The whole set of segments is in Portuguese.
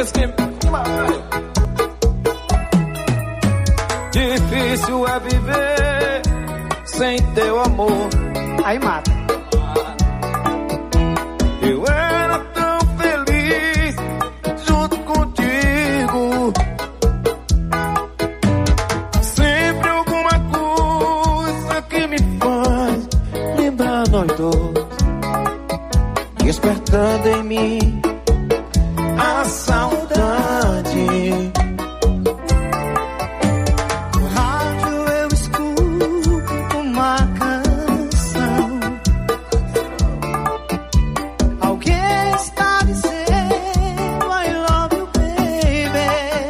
Difícil é viver sem teu amor. Aí mata. Eu era tão feliz junto contigo. Sempre alguma coisa que me faz lembrar nós dois, despertando em mim a saudade. No rádio eu escuto uma canção. Alguém está dizendo I love you, baby.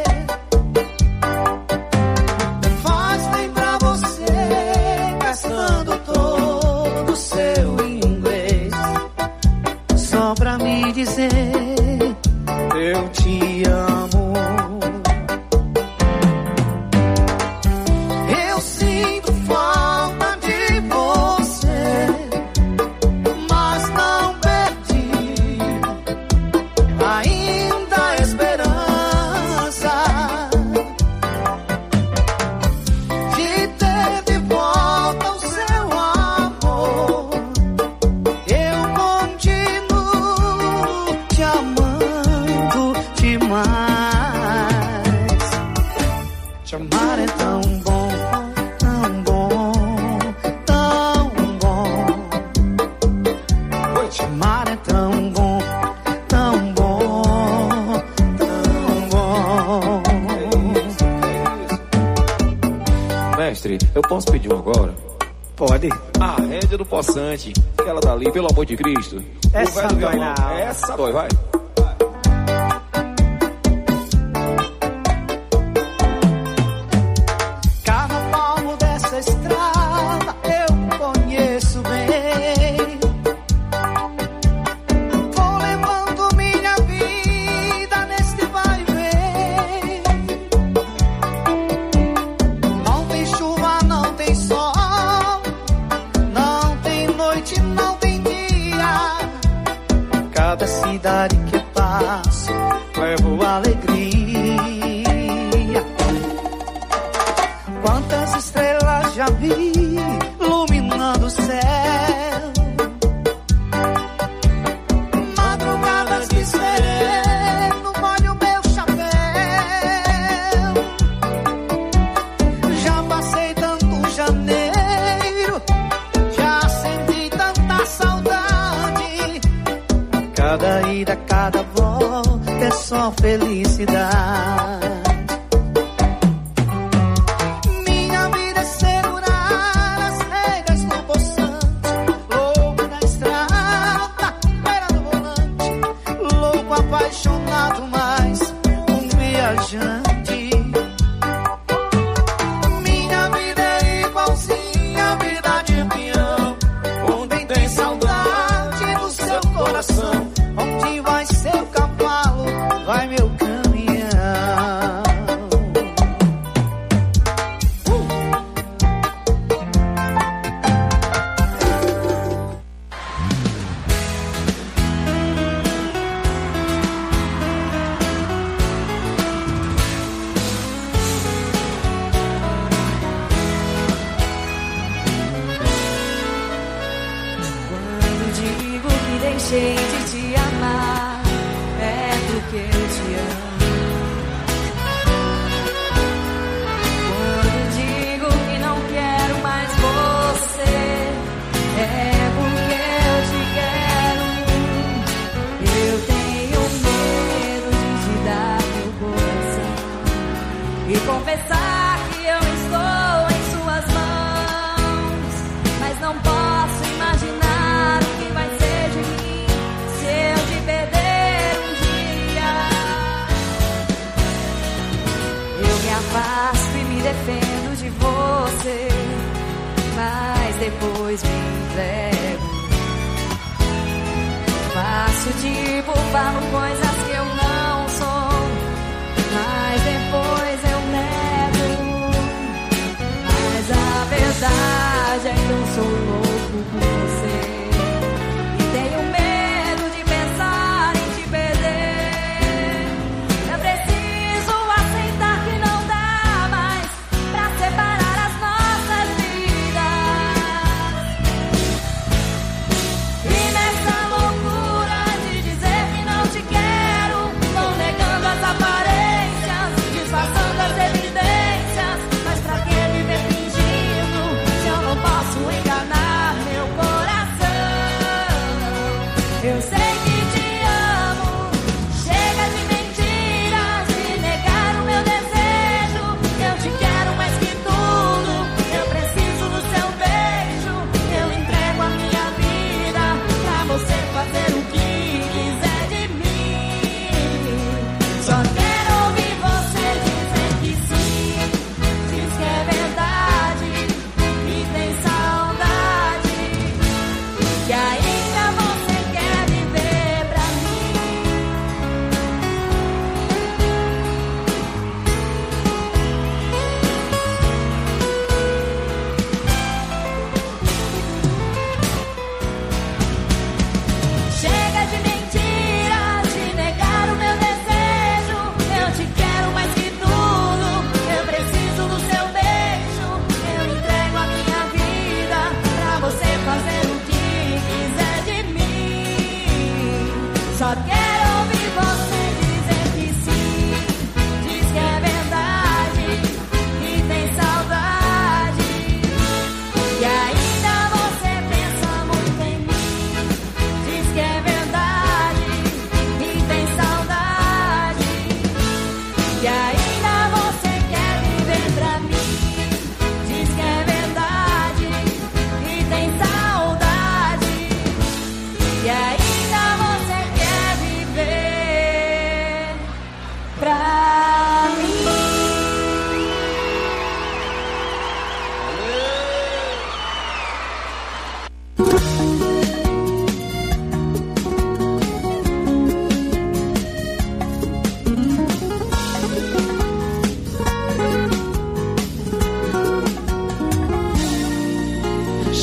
Faz lembrar você gastando todo o seu inglês só pra me dizer eu te amo. Eu sinto falta de você, mas não perdi ainda a esperança de ter de volta o seu amor. Eu continuo te amando demais. Te amar é tão bom, tão bom, tão bom. Te amar é tão bom, tão bom, tão bom. Mestre, eu posso pedir um agora? Pode. A rédea do poçante, aquela dali, pelo amor de Cristo. Essa O velho dói violão, não. essa dói, vai. Cada palmo dessa estrada eu conheço bem. Vou levando minha vida neste vai e vem. Não tem chuva, não tem sol, não tem noite, não tem dia. Cada cidade que eu passo levo alegria. Quantas estrelas já vi iluminando o céu. Madrugadas de sereno molho meu chapéu. Já passei tanto janeiro, já senti tanta saudade. Cada ida, cada volta é só felicidade. Minha vida é segurar as rédeas do poçante, louco na estrada, beira do volante, louco apaixonado, mais um viajante. Minha vida é igualzinha a vida de peão, onde tem saudade do seu coração. Onde vai seu cavalo, vai meu caminhão. Quando digo que deixei de te amar, é porque eu te amo. Quando digo que não quero mais você, é porque eu te quero. Eu tenho medo de te dar meu coração e confessar que eu estou em suas mãos, mas não posso imaginar o que vai ser de mim se eu te perder um dia. Eu me afasto e me defendo de você, mas depois me entrego. Faço tipo, falo coisas que eu não sou, mas depois eu nego. Mas a verdade é que eu sou louco por você e tenho medo de pensar em te perder. É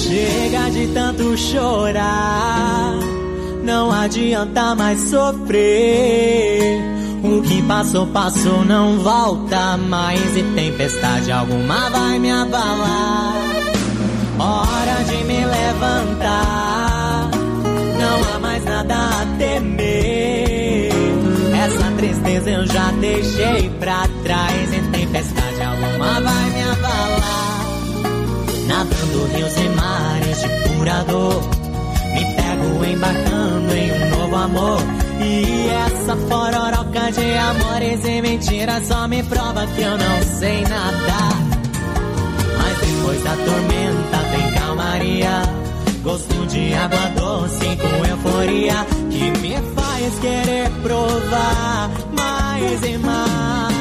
Chega de tanto chorar, não adianta mais sofrer. O que passou, passou, não volta mais. E tempestade alguma vai me abalar. Hora de me levantar, não há mais nada a temer. Essa tristeza eu já deixei pra trás. E tempestade alguma vai me abalar. Nadando rios e mares de pura dor, me pego embarcando em um novo amor. E essa pororoca de amores e mentiras só me prova que eu não sei nadar. Mas depois da tormenta vem calmaria, gosto de água doce com euforia, que me faz querer provar mais e mais.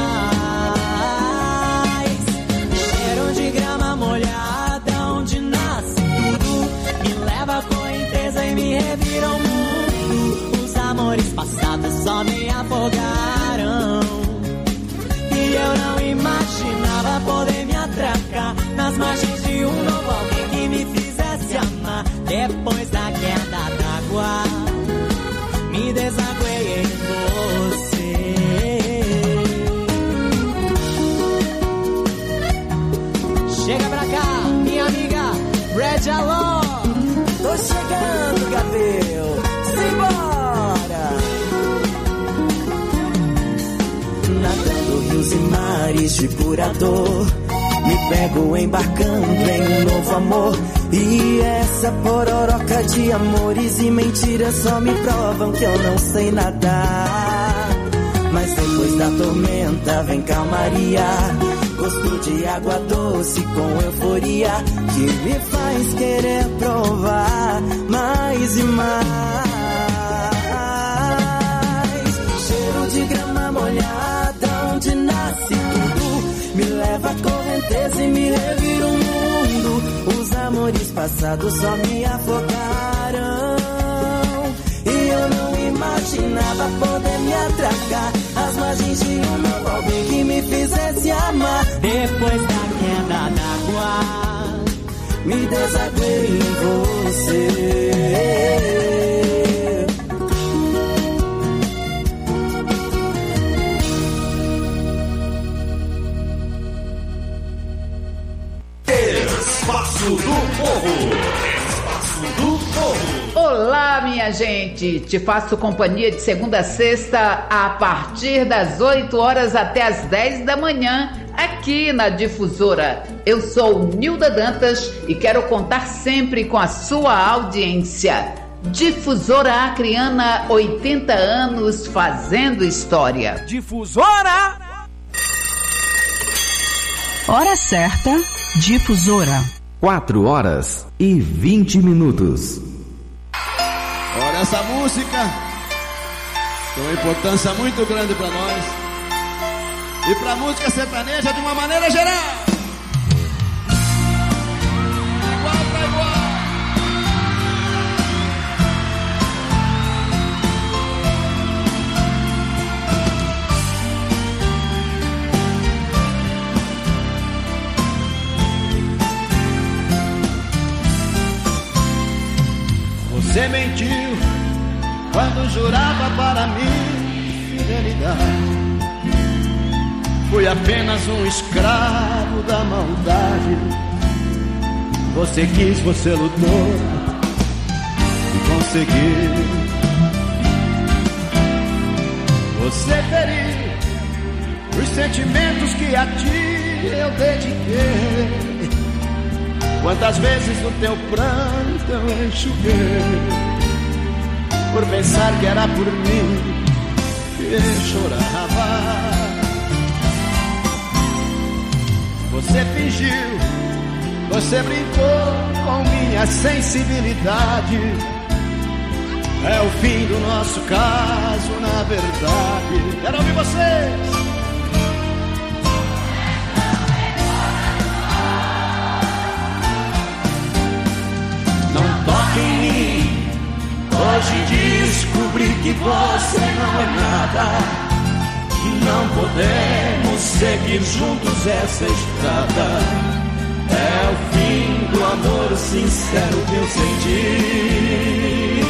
Cheiro de grama molhada onde nasce tudo, me leva à correnteza e me revira o mundo. Os amores passados só me afogaram, e eu não imaginava poder me atracar nas margens de um novo alguém que me fizesse amar. Depois da queda d'água, me desaguei em você. Chega pra cá, minha amiga Red Alon. Tô chegando, Gabriel. Simbora! Nadando rios e mares de pura dor, me pego embarcando em um novo amor. E essa pororoca de amores e mentiras só me provam que eu não sei nadar. Mas depois da tormenta vem calmaria, gosto de água doce com euforia, que me faz querer provar mais e mais. Cheiro de grama molhada onde nasce tudo, me leva à correnteza e me revira o mundo. Os amores passados só me afogaram, e eu não imaginava poder me atracar às margens de um novo alguém que me fizesse amar. Depois da queda d'água, me desaguei em você. Espaço do Povo. Espaço do Povo. Olá, minha gente. Te faço companhia de segunda a sexta a partir das 8 horas até as 10 da manhã aqui na Difusora. Eu sou Nilda Dantas e quero contar sempre com a sua audiência. Difusora Acreana, 80 anos fazendo história. Difusora! Hora certa, Difusora. 4h20. Olha, essa música tem uma importância muito grande para nós e para a música sertaneja de uma maneira geral. Igual pra igual. Você mentiu quando jurava para mim fidelidade. Fui apenas um escravo da maldade. Você quis, você lutou e conseguiu. Você feriu os sentimentos que a ti eu dediquei. Quantas vezes no teu pranto eu enxuguei, por pensar que era por mim que chorava. Você fingiu, você brincou com minha sensibilidade. É o fim do nosso caso, na verdade. Quero ouvir vocês. Toque em mim, hoje descobri que você não é nada, e não podemos seguir juntos essa estrada. É o fim do amor sincero que eu senti.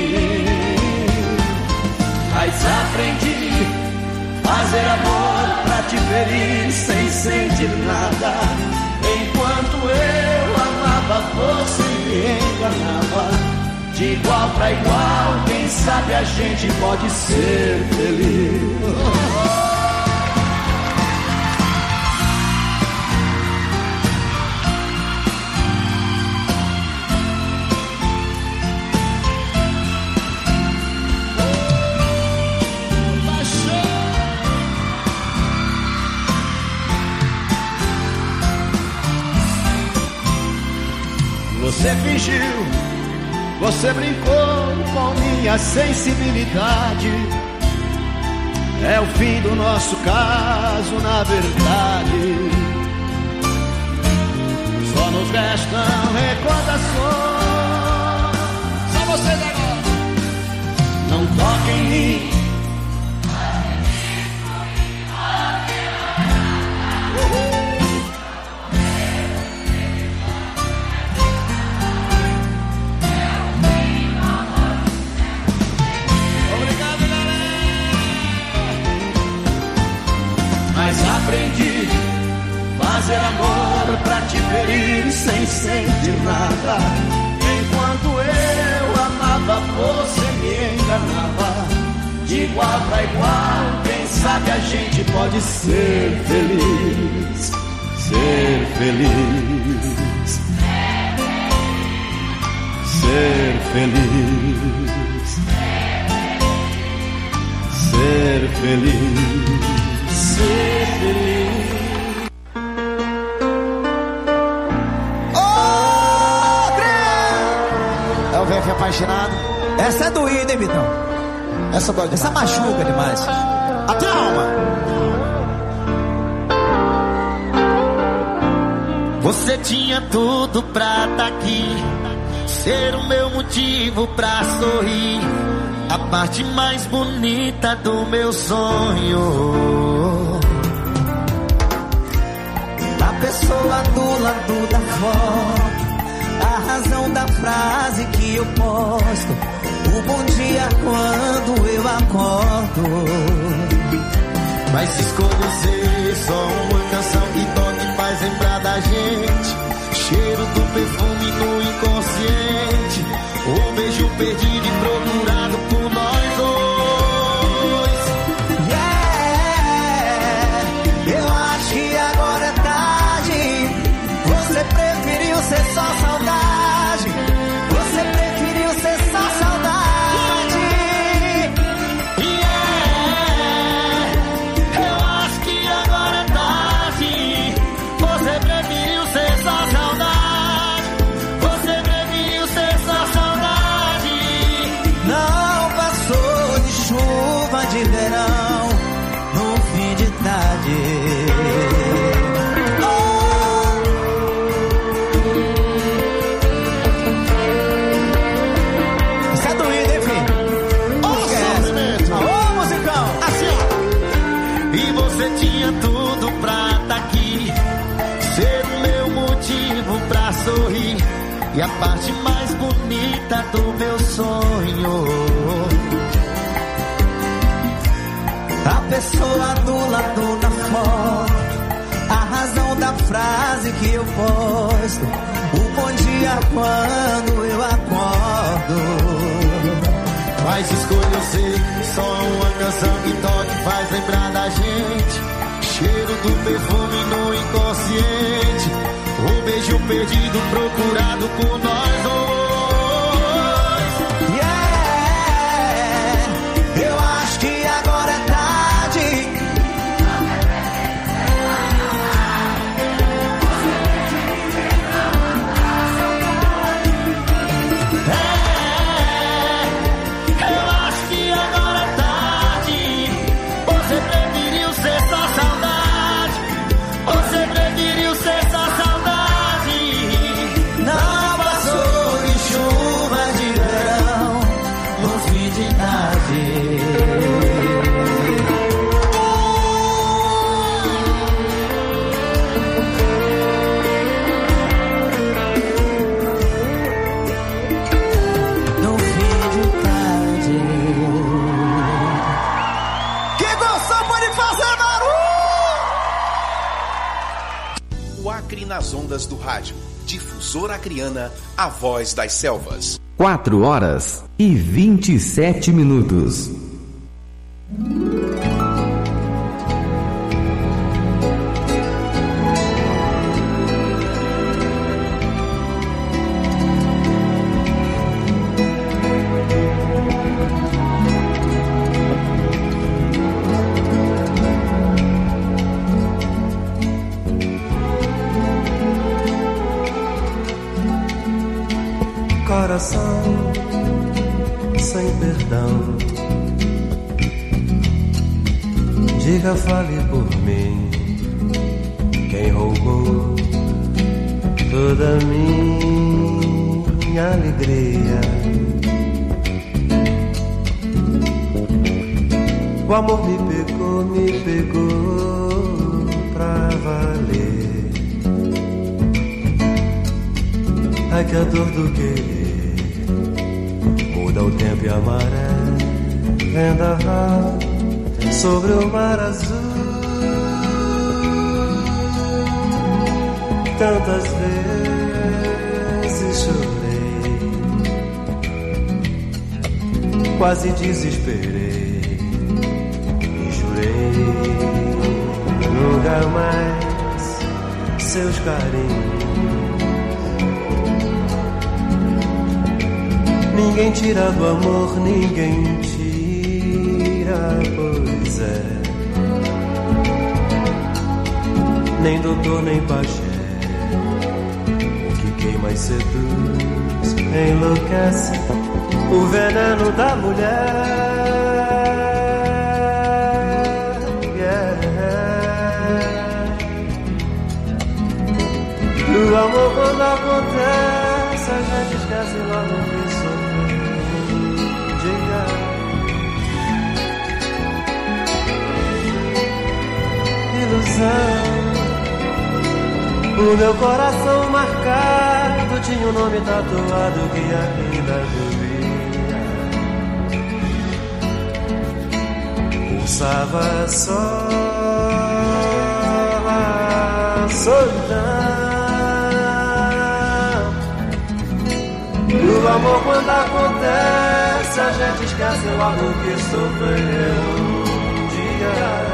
Mas aprendi fazer amor pra te ferir sem sentir nada. Enquanto eu amava, você me enganava. De igual pra igual, quem sabe a gente pode ser feliz. Você fingiu, você brincou com minha sensibilidade. É o fim do nosso caso, na verdade. Só nos restam recordações. Só vocês agora. Não toquem em mim. Aprendi fazer amor pra te ferir sem sentir nada. Enquanto eu amava, você me enganava. De igual pra igual, quem sabe a gente pode ser feliz. Ser feliz. Ser feliz. Ser feliz. Ser feliz. É o velho apaixonado. Essa é doída, hein, Vitão? Essa dói demais. Essa machuca demais. A trauma. Você tinha tudo pra tá aqui, ser o meu motivo pra sorrir, a parte mais bonita do meu sonho. A pessoa do lado da foto, a razão da frase que eu posto, o bom dia quando eu acordo. Mas escolho ser só uma canção que toca e faz lembrar da gente, cheiro do perfume no inconsciente, o beijo perdido e procurado por nós dois. Yeah, eu acho que agora é tarde. Você preferiu ser só saudade. Você preferiu ser só saudade. Yeah, eu acho que agora é tarde. Você preferiu ser só saudade. Você preferiu ser só saudade. Não passou de chuva de verão no fim de tarde. Isso é doído, hein, filho? Ô, musicão! Assim, ó. E você tinha tudo pra tá aqui, ser o meu motivo pra sorrir, e a parte mais bonita do meu sonho. A pessoa do lado da foto, a razão da frase que eu posto, o bom dia quando eu acordo. Mas escolho ser só uma canção que toca e faz lembrar da gente, cheiro do perfume no inconsciente, o beijo perdido procurado por nós dois. Yeah, eu acho que agora é tarde. Eu acho que agora é tarde. Você preferiu ser só saudade. Você preferiu ser só saudade. Não passou horas do rádio. Difusora Acreana, a voz das selvas. 4h27. Coração sem perdão, diga, fale por mim. Quem roubou toda minha alegria? O amor me pegou pra valer. Ai, que a dor do querer muda o tempo e a maré, vendaval sobre o mar azul. Tantas vezes chorei, quase desesperei e jurei nunca mais seus carinhos. Ninguém tira do amor, ninguém tira, pois é. Nem doutor, nem pajé. O que queima e seduz, enlouquece o veneno da mulher. Yeah. O amor quando acontece, a gente esquece logo disso. O meu coração marcado tinha um nome tatuado que ainda doía. Pulsava só a solidão. O amor quando acontece, a gente esquece logo que sofreu um dia.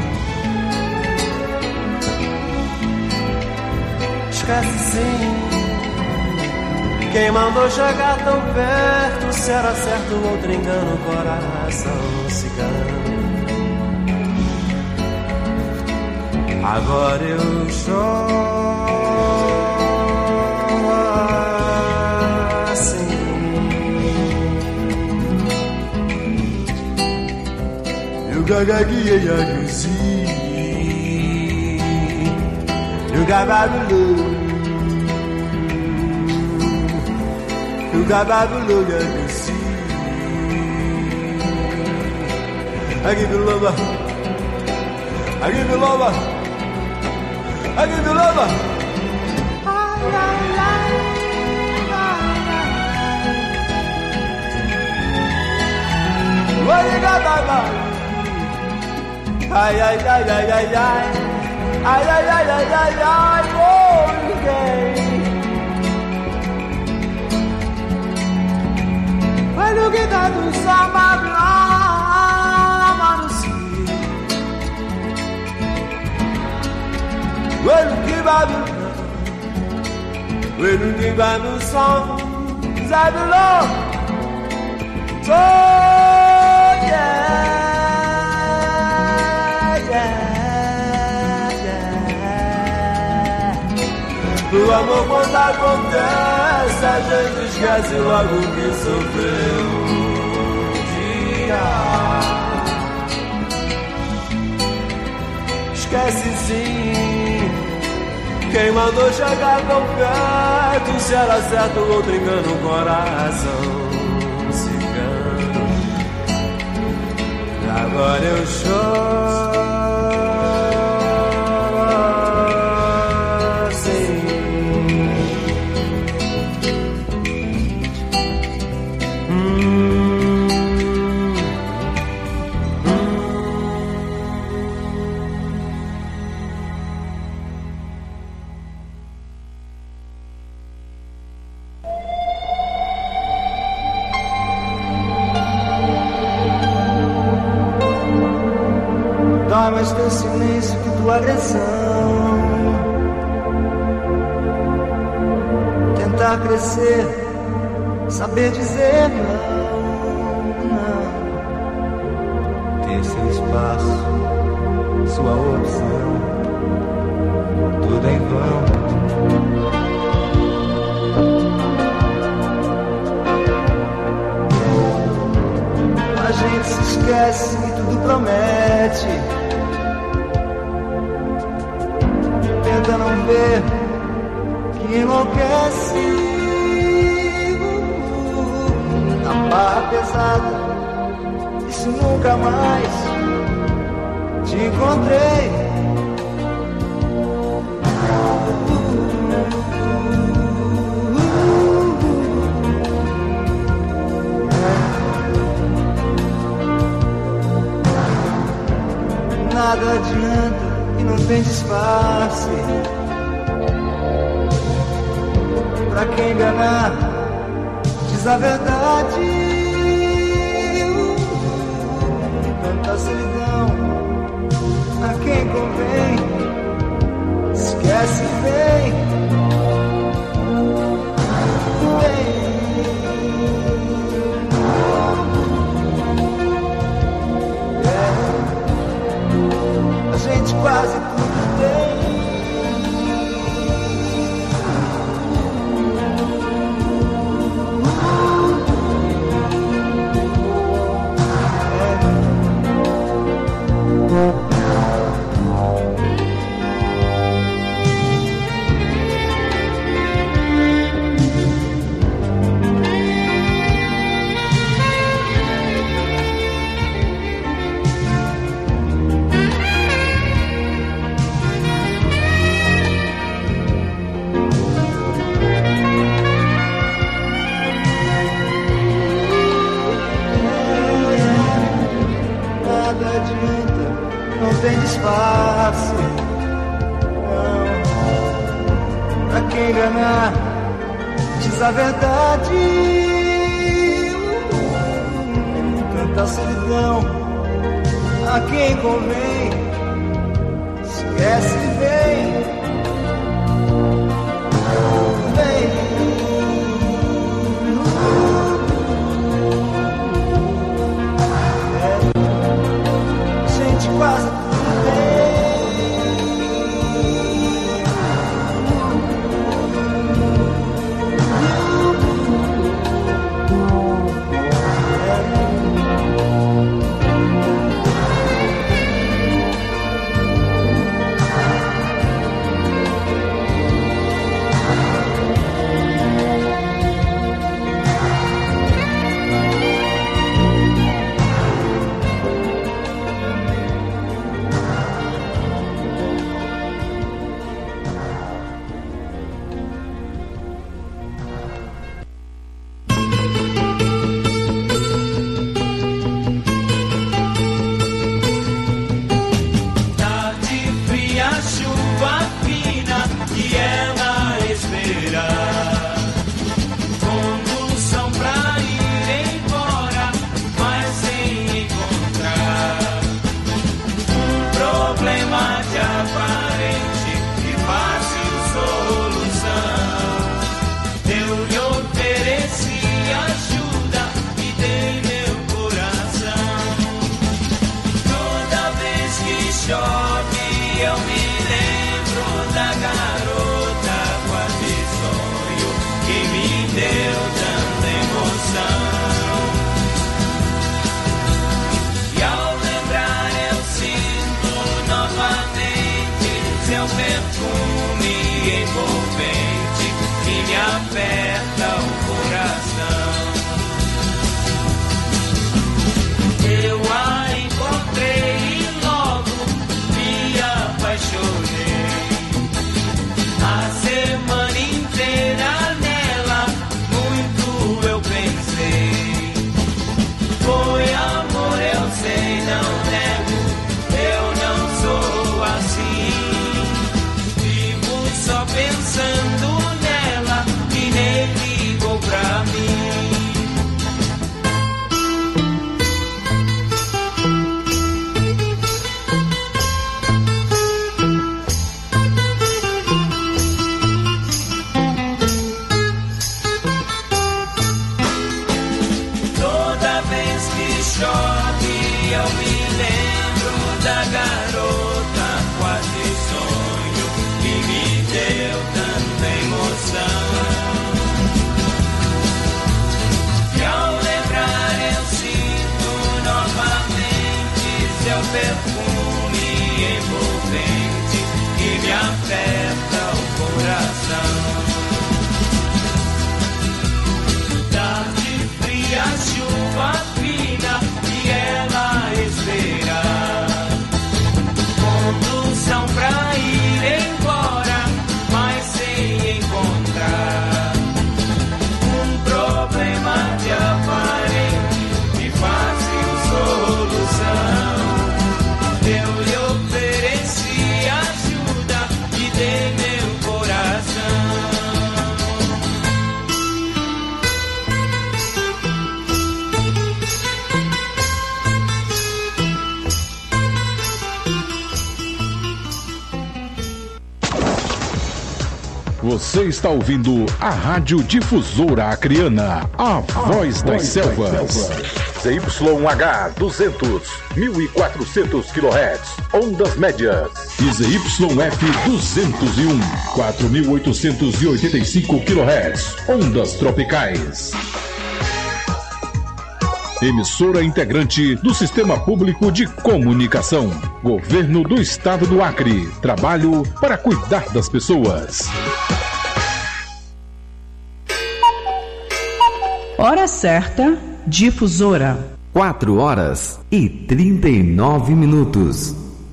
Esquece sim, quem mandou chegar tão perto, se era certo o outro engano, coração cigano. Agora eu choro assim. Eu gagaguei you got Babylon, you got Babylon, you see. I give you love, I give you love, I give you love. What you got, Baba? Ay, ay, ay, ay, ay, ay. Ai, ai, ai, ai, ai, ai, oh, ninguém. Vai no que dá do samba blanc, manuci. Vai no que vai do vai no que vai no som, sai do lô. So, yeah, yeah. O amor quando acontece, a gente esquece logo que sofreu um dia. Esquece sim, quem mandou chegar tão perto, se era certo o outro engano, o coração cigano. Agora eu choro. agressão. Tentar crescer, saber dizer não. Ter seu espaço, sua opção, tudo em vão. A gente se esquece que tudo promete. Tenta não ver que enlouquece. Na barra pesada, isso nunca mais te encontrei. Nada adianta e não tem disfarce. Pra quem enganar, diz a verdade. Tanta solidão, a quem convém, esquece bem. A gente quase tudo tem. Não tem disfarce, não. Pra quem enganar, diz a verdade. Tanta solidão, a quem convém, esquece bem. Quase tudo Pensando nela e nem Você está ouvindo a Rádio Difusora Acreana, a voz das selvas. ZYH 200, 1400 kHz, ondas médias. E ZYF 201, 4885 kHz, ondas tropicais. Emissora integrante do Sistema Público de Comunicação. Governo do Estado do Acre. Trabalho para cuidar das pessoas. Hora certa, Difusora. 4h39.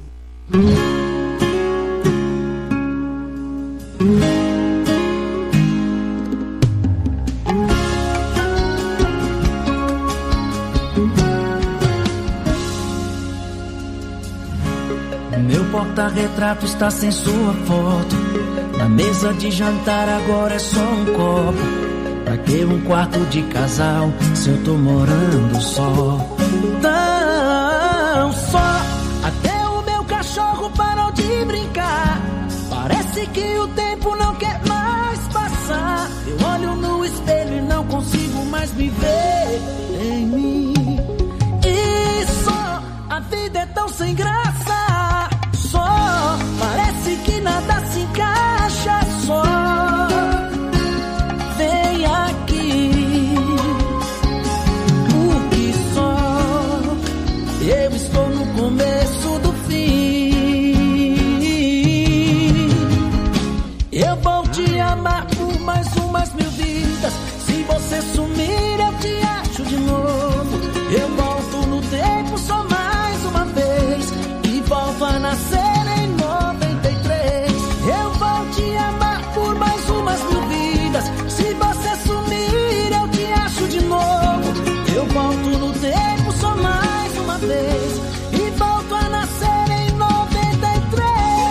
Meu porta-retrato está sem sua foto. Na mesa de jantar agora é só um copo. Pra que um quarto de casal se eu tô morando só? Tão só. Até o meu cachorro parou de brincar. Parece que o tempo não quer mais passar. Eu olho no espelho e não consigo mais me ver em mim. E só, a vida é tão sem graça. Só, parece que nada se encaixa. Só, vem aqui. O que só, eu estou no começo do fim. Eu vou te amar por mais umas 1000 vidas. Se você sumir eu te acho de novo. Eu volto no tempo só mais uma vez e volto a nascer em 93. Eu vou te amar por mais umas 1000 vidas. Se você sumir eu te acho de novo. Eu volto no tempo só mais uma vez e volto a nascer em 93.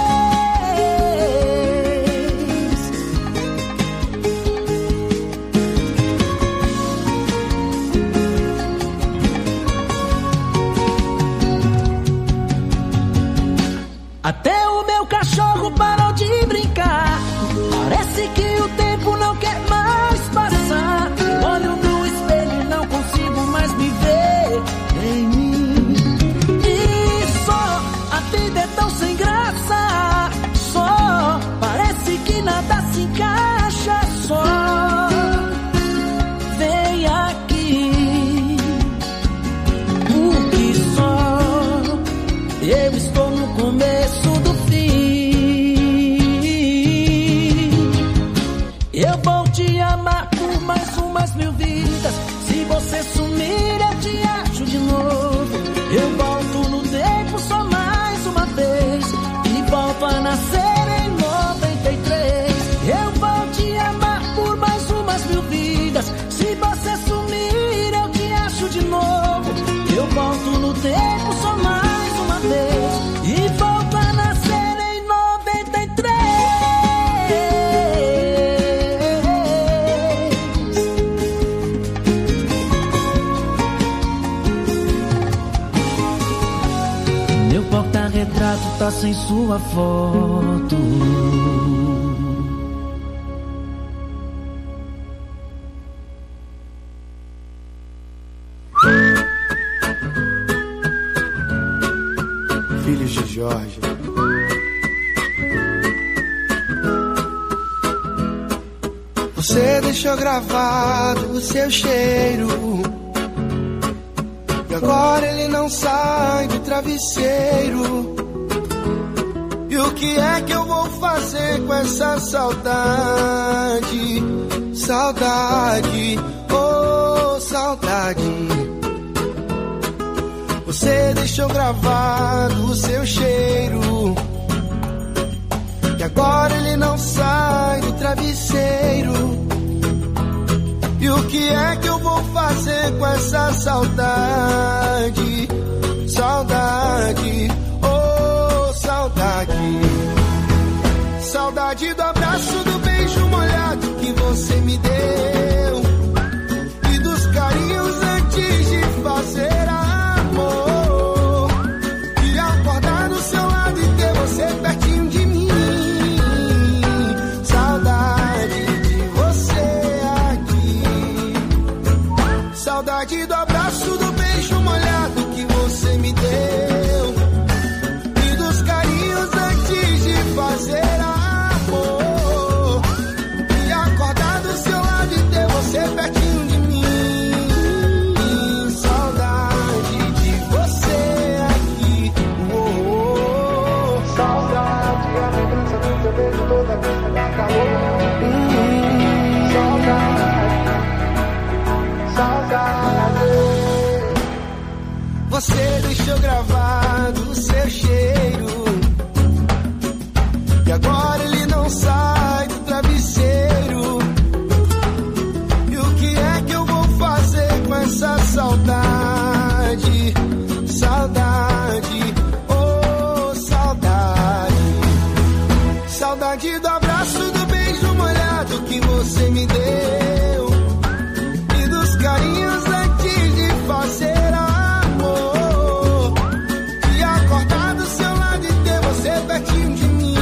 Até o meu cachorro parou de brincar. Parece que o tempo não quer mais passar. Eu olho no espelho e não consigo mais me ver em mim. E só, a vida é tão sem graça. Só, parece que nada se encaixa. Só, vem aqui. O que só, eu estou no começo do fim. Eu vou te amar por mais umas 1000 vidas. Se você sumir eu te acho de novo. Eu volto no tempo só mais uma vez e volto a nascer em 93. Eu vou te amar por mais umas 1000 vidas. Se você sumir eu te acho de novo. Eu volto no tempo só mais uma vez e volto a nascer em 93. Meu porta-retrato tá sem sua foto. Filhos de Jorge. Você deixou gravado o seu cheiro e agora ele não sai do travesseiro. E o que é que eu vou fazer com essa saudade? Saudade, oh saudade. Você deixou gravado o seu cheiro e agora ele não sai do travesseiro. E o que é que eu vou fazer com essa saudade? Saudade, oh saudade. Saudade do abraço, do beijo molhado que você me deu e dos carinhos antes de fazer amor. E acordar do seu lado e ter você pertinho de mim. Saudade. Saudade do abraço, do beijo molhado que você me deu, e dos carinhos antes de fazer amor, e acordar do seu lado e ter você pertinho de mim. Saudade de você aqui, saudade, a lembrança do teu beijo toda vez que dá calor. Saudade. Você deixou gravado o seu cheiro, e agora ele não sai do travesseiro. E o que é que eu vou fazer com essa saudade? Saudade, oh saudade. Saudade do abraço, do beijo molhado que você me deu, e dos carinhos antes de fazer amor, e acordar do seu lado e ter você pertinho de mim.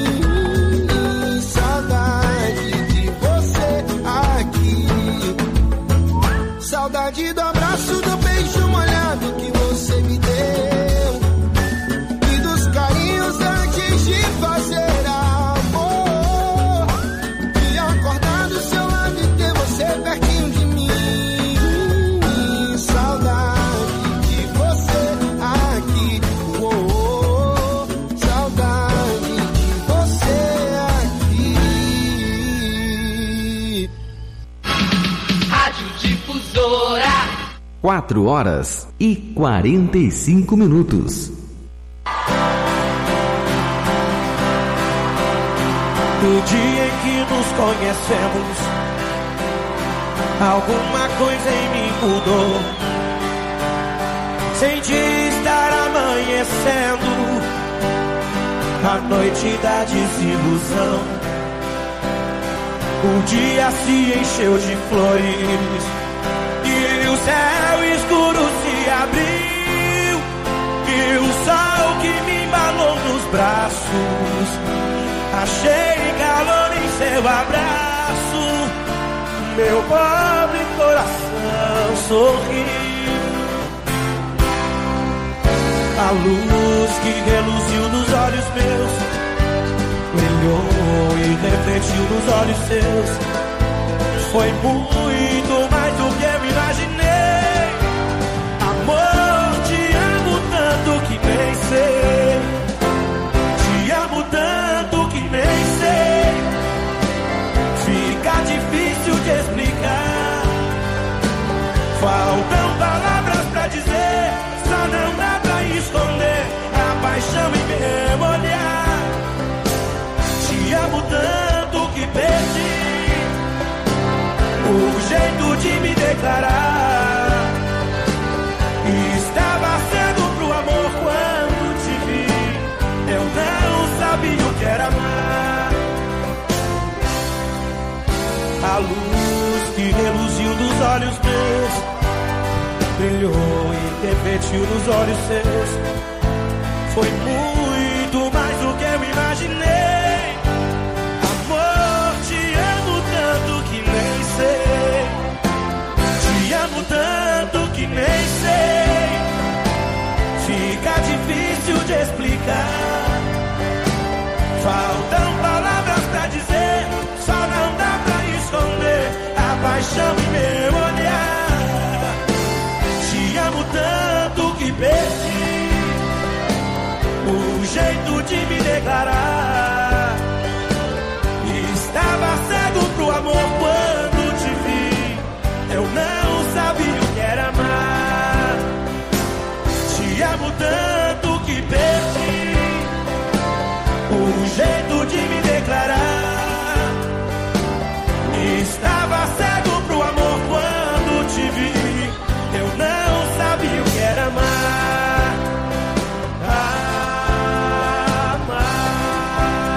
Saudade de você aqui, saudade do abraço, do beijo molhado que você me deu, e dos carinhos antes de fazer amor, e acordar do seu lado e ter você pertinho de mim. Saudade de você aqui, saudade de você aqui. Rádio Difusora. 4 horas e 45 minutos. Do dia em que nos conhecemos, alguma coisa em mim mudou. Senti estar amanhecendo a noite da desilusão. O dia se encheu de flores e o céu escuro se abriu, e o sol que me embalou nos braços, achei calor em seu abraço. Meu pobre coração sorriu. A luz que reluziu nos olhos meus brilhou e refletiu nos olhos seus. Foi muito mais do que eu imaginei. Amor, te amo tanto que nem sei. Te amo tanto que nem sei. Fica difícil de explicar. Faltam palavras pra dizer, só não dá pra esconder a paixão em meu olhar. Te amo tanto que perdi o jeito de me declarar. Estava cego pro amor quando te vi, eu não sabia o que era amar. A luz que reluziu dos olhos meus brilhou e refletiu nos olhos seus. Foi muito mais do que eu imaginei. Amor, te amo tanto que nem sei. Te amo tanto que nem sei. Fica difícil de explicar. Faltam palavras pra dizer, só não dá pra esconder a paixão em meu olhar. Te amo tanto que perdi o jeito de me declarar. Estava cego pro amor quando te vi, eu não sabia o que era amar. Te amo tanto que perdi o jeito de me declarar. Estava cego pro amor quando te vi, eu não sabia o que era amar. Amar.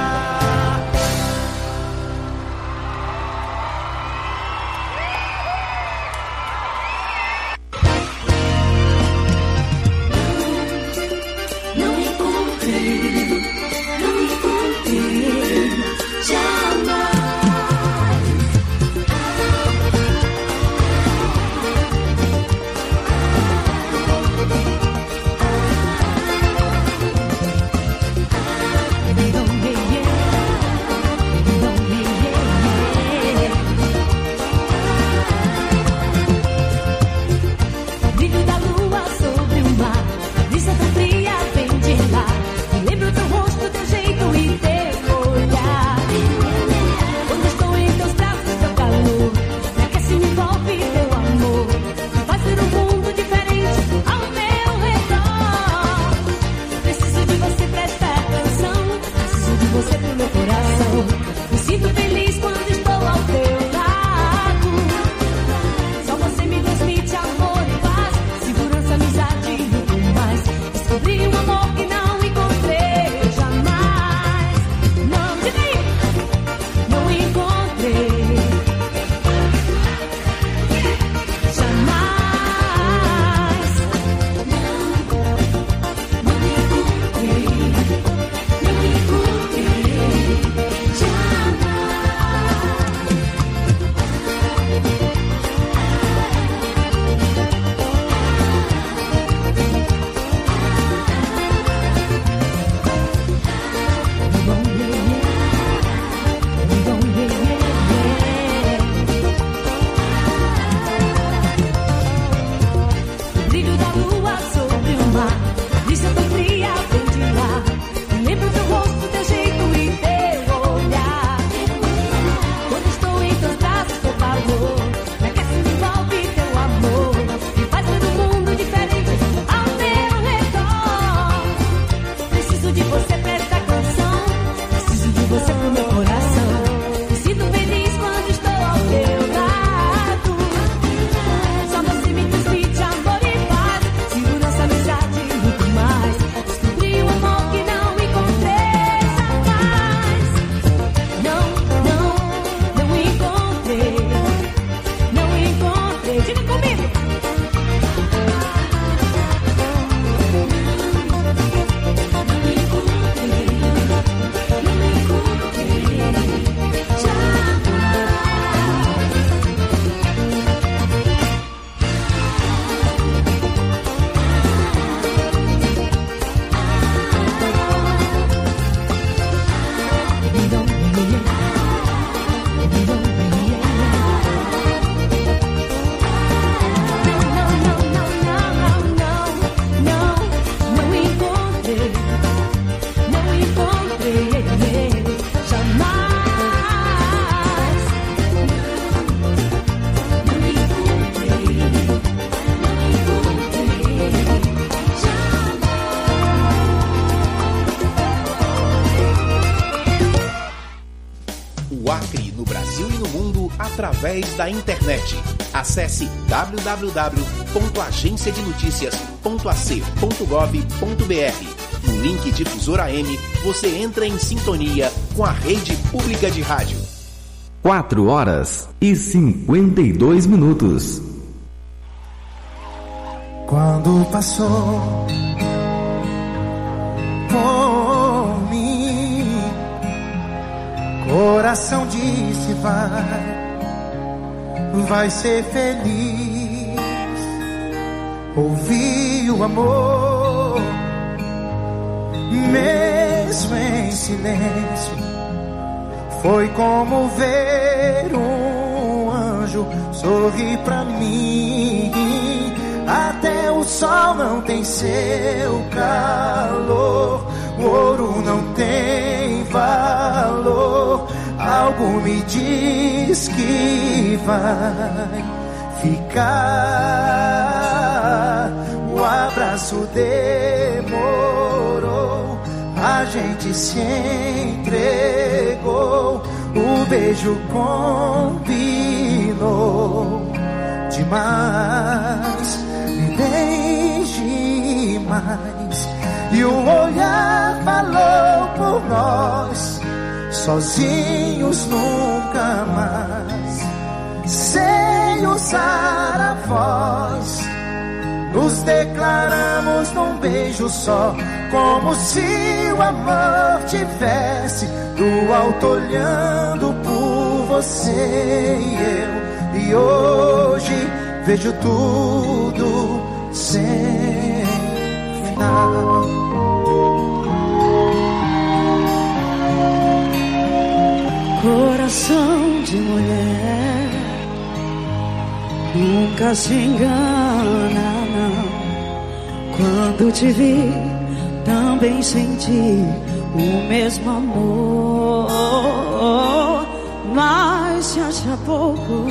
através da internet. Acesse www.agenciadenoticias.ac.gov.br. No link Difusora AM, você entra em sintonia com a rede pública de rádio. 4h52. Quando passou por mim, coração disse vai ser feliz. Ouvi o amor, mesmo em silêncio. Foi como ver um anjo sorrir pra mim. Até o sol não tem seu calor, o ouro não tem valor. Algo me diz que vai ficar. O abraço demorou, a gente se entregou, o beijo combinou demais. Me beije mais, e o olhar falou por nós, sozinhos nunca mais, sem usar a voz. Nos declaramos num beijo só, como se o amor tivesse do alto olhando por você e eu. E hoje vejo tudo sem final. Coração de mulher nunca se engana, não. Quando te vi, também senti o mesmo amor. Mas se acha pouco,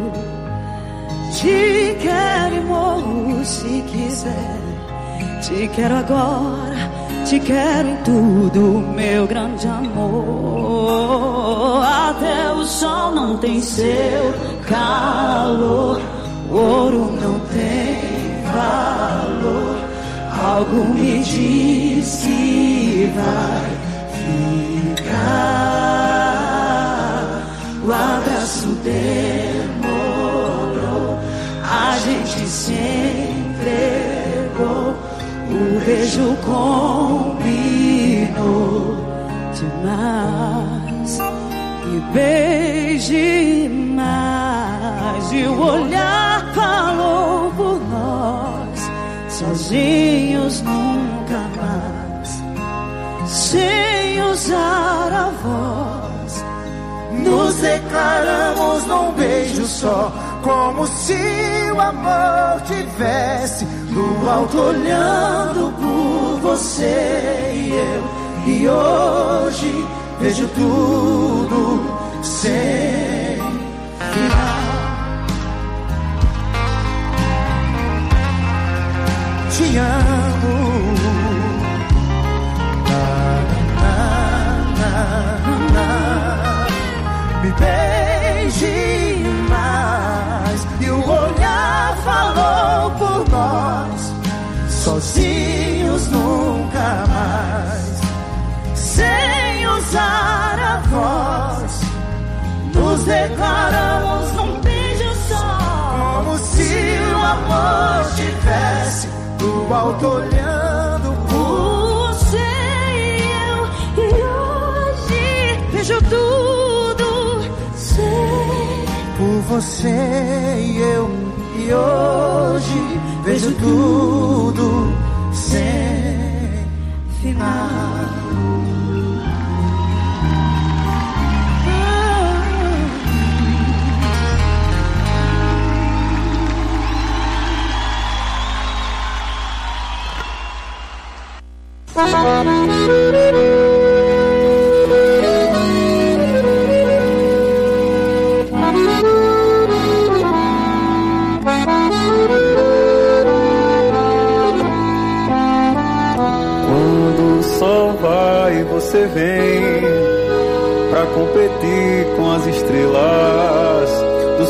te quero e morro se quiser. Te quero agora, te quero em tudo, meu grande amor. Até o sol não tem seu calor, o ouro não tem valor. Algo me diz que vai ficar. O abraço demorou, a gente se entregou, o beijo combinou demais. E beije mais, e o olhar falou por nós, sozinhos nunca mais, sem usar a voz. Nos declaramos num beijo só, como se o amor tivesse do alto olhando por você e eu. E hoje vejo tudo sem final. Te amo. Me beije mais, e o olhar falou por nós, sozinhos nunca mais, sem usar a voz. Nos declaramos num beijo só, como se o amor tivesse do alto olhando por você e eu. E hoje vejo tudo por você e eu. E hoje vejo tudo sem final. Você vem pra competir com as estrelas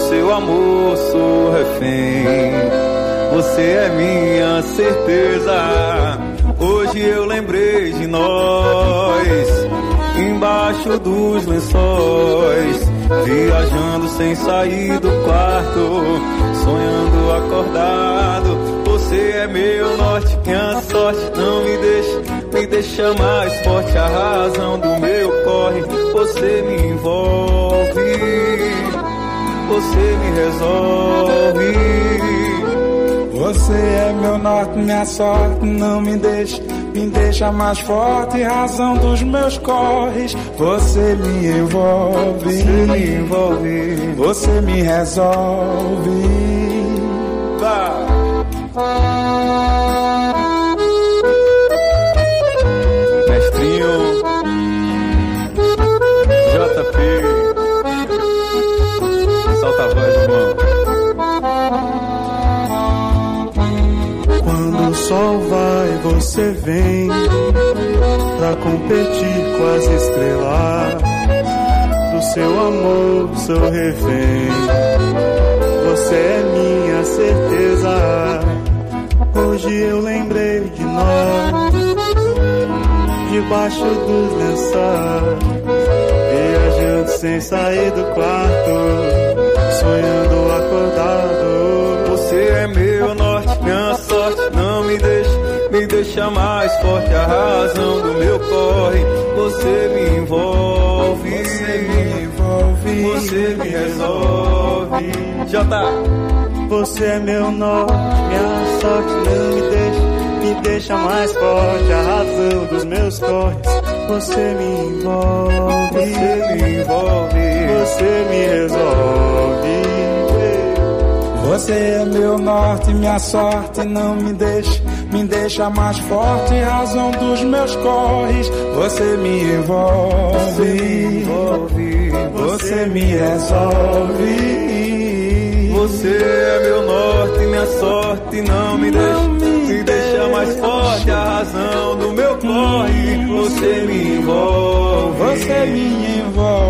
amor sou refém. Você é minha certeza. Hoje eu lembrei de nós, embaixo dos lençóis, viajando sem sair do quarto, sonhando acordado. Você é meu norte, minha sorte, não me deixa mais forte. A razão do meu corre, você me envolve, você me resolve. Você é meu norte, minha sorte, não me deixa mais forte, razão dos meus corres. Você me envolve, você me resolve. Mestrinho JP, solta a voz, irmão. Quando o sol vai, você vem pra competir com as estrelas. Do seu amor, sou refém. Você é minha certeza. Hoje eu lembrei de nós, debaixo dos lençóis, viajando sem sair do quarto, sonhando acordado. Você é meu norte, minha sorte, não me deixa mais forte. A razão do meu corre, você me envolve, você me resolve. Você é meu norte, minha sorte, não me deixa mais forte. A razão dos meus corres, você me envolve, você me resolve. Você é meu norte, minha sorte, não me deixa mais forte, razão dos meus corres. Você me envolve, você me resolve. Você é meu norte, minha sorte, não me deixa mais forte, a razão do meu corre. Você me envolve, você me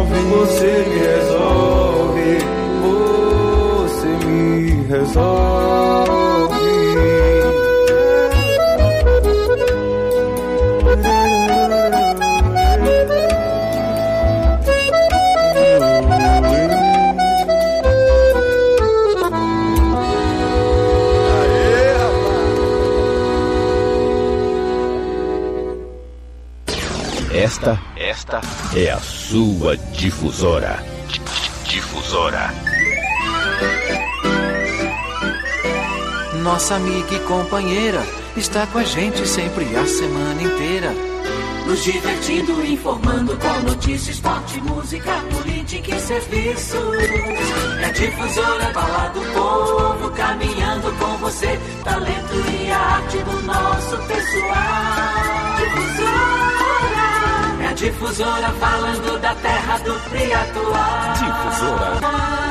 resolve, você me resolve. Esta é a sua difusora. Difusora. Nossa amiga e companheira está com a gente sempre a semana inteira. Nos divertindo, informando com notícias, esporte, música, política e serviços. É a Difusora, fala do povo, caminhando com você. Talento e a arte do nosso pessoal. Difusora. É a Difusora, falando da terra do Triatuá. Difusora.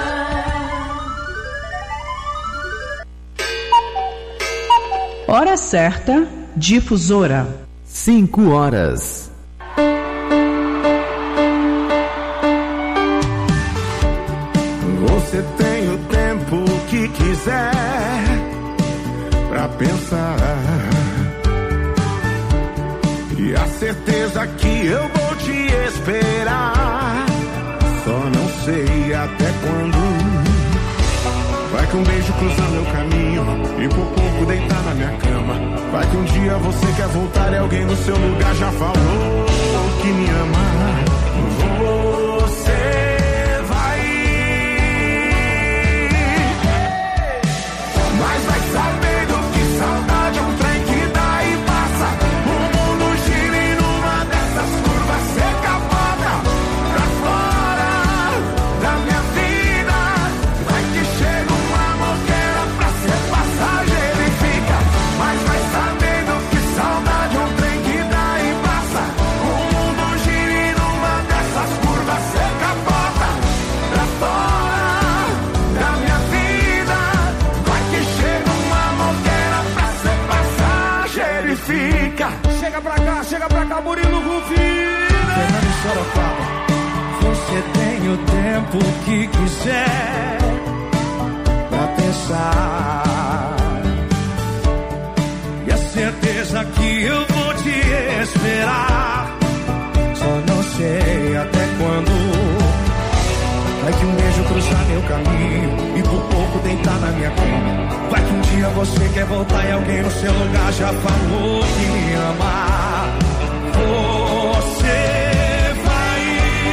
Hora certa, Difusora. 5 horas. Você tem o tempo que quiser pra pensar, e a certeza que eu vou te esperar. Só não sei até quando. Vai que um beijo cruza meu caminho e por pouco deitar na minha cama. Vai que um dia você quer voltar e alguém no seu lugar já falou que me ama. Você vai, mas vai sabendo que saudade é um trem que dá e passa. O mundo gira e numa dessas curvas você capota pra fora da minha vida. Vai que chega um amor que era pra ser passageiro e fica. Mas vai sabendo que saudade é um trem que dá e passa. O mundo gira e numa dessas curvas você capota pra fora da minha vida. Vai que chega um amor que era pra ser passageiro e fica. Chega pra cá, Murilo Rufino. Fernando Sorocaba. Você tem o tempo que quiser começar. E a certeza que eu vou te esperar. Só não sei até quando. Vai que um beijo cruzar meu caminho e por pouco deitar na minha cama. Vai que um dia você quer voltar e alguém no seu lugar já falou que me ama. Você vai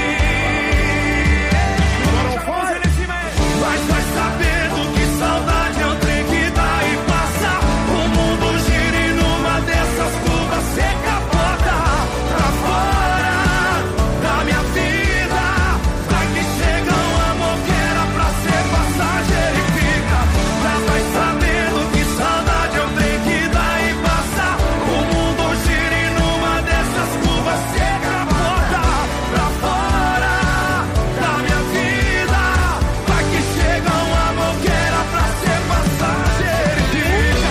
mas vai sabendo que saudade é um trem que dá e passa. O mundo gira e numa dessas curvas você capota pra fora da minha vida. Vai que chega um amor que era pra ser passageiro e fica. Mas vai sabendo que saudade é um trem que dá e passa. O mundo gira e numa dessas curvas você capota pra fora da minha vida. Vai que chega um amor que era pra ser passageiro e fica.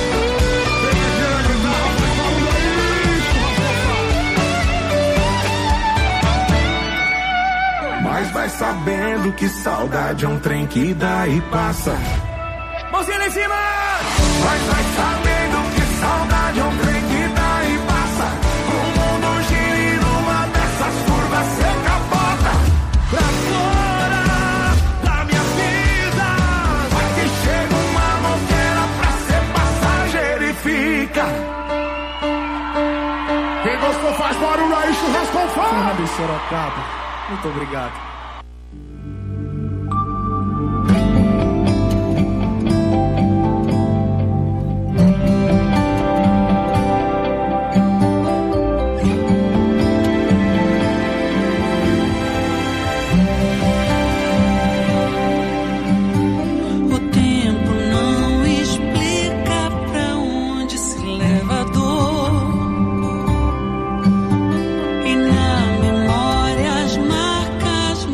Mas vai sabendo que saudade é um trem que dá e passa. Mãozinha lá em cima! Mas vai sabendo que saudade é um trem que dá e passa. O mundo gira e numa dessas curvas você capota pra fora da minha vida. Vai que chega uma amor que era pra ser passageiro e fica. Quem gostou faz barulho aí, churrasco com fome. Fernando de Sorocaba, muito obrigado. O tempo não explica pra onde se leva a dor. E na memória as marcas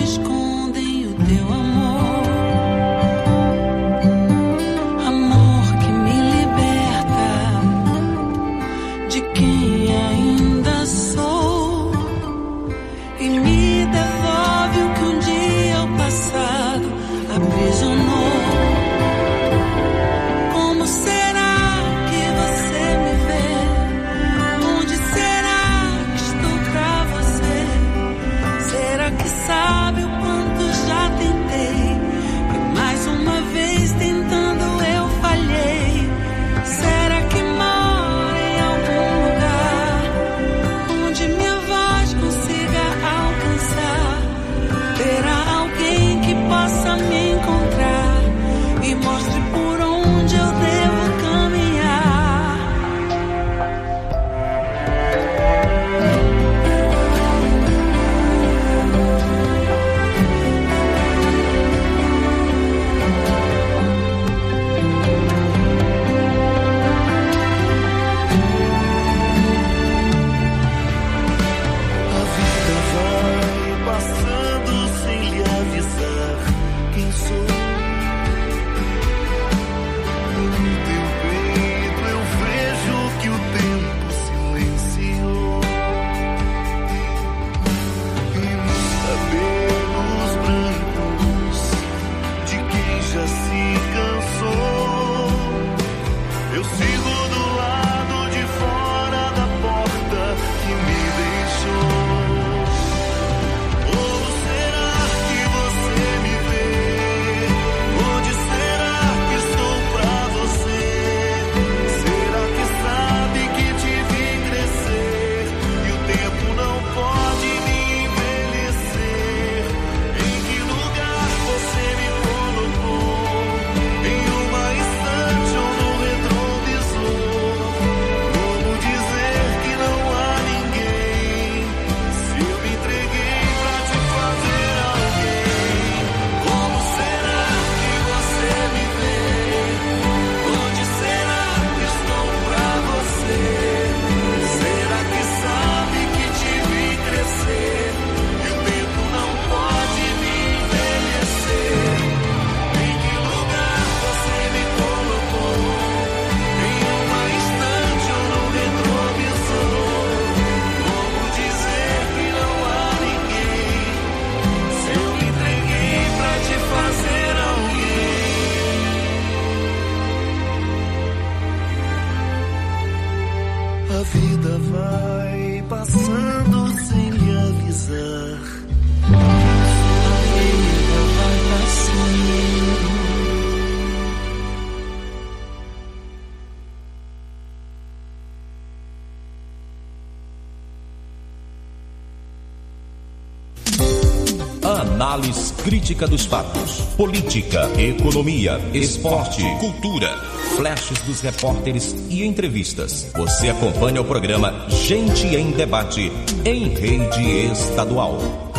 Análise crítica dos fatos, política, economia, esporte, cultura, flashes dos repórteres e entrevistas. Você acompanha o programa Gente em Debate em rede estadual.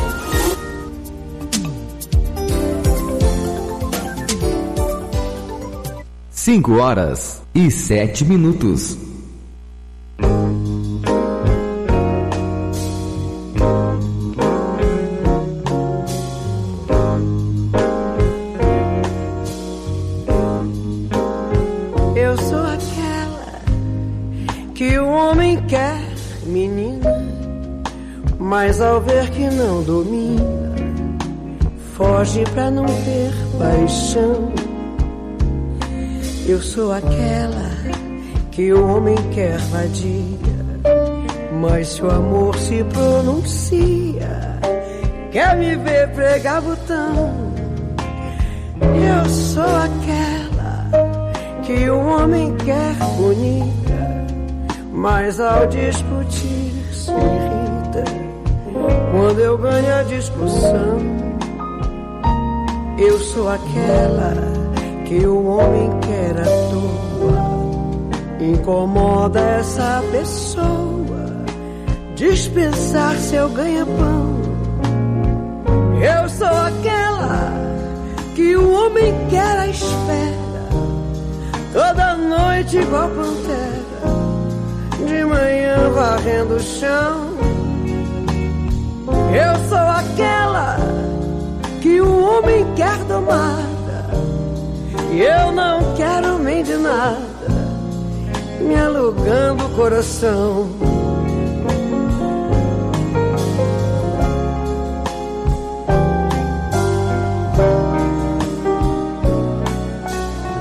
Cinco horas e 7 minutos. Eu sou aquela que o homem quer, menina, mas ao ver que não domina, foge pra não ter paixão. Eu sou aquela que o homem quer vadia, mas se o amor se pronuncia, quer me ver pregar botão. Eu sou aquela que o homem quer bonita, mas ao discutir se irrita quando eu ganho a discussão. Eu sou aquela que o homem quer à toa, incomoda essa pessoa, dispensar seu ganha-pão. Eu sou aquela que o homem quer à espera, toda noite igual pantera, de manhã varrendo o chão. Eu sou aquela que o homem quer domada, e eu não quero nem de nada, me alugando o coração.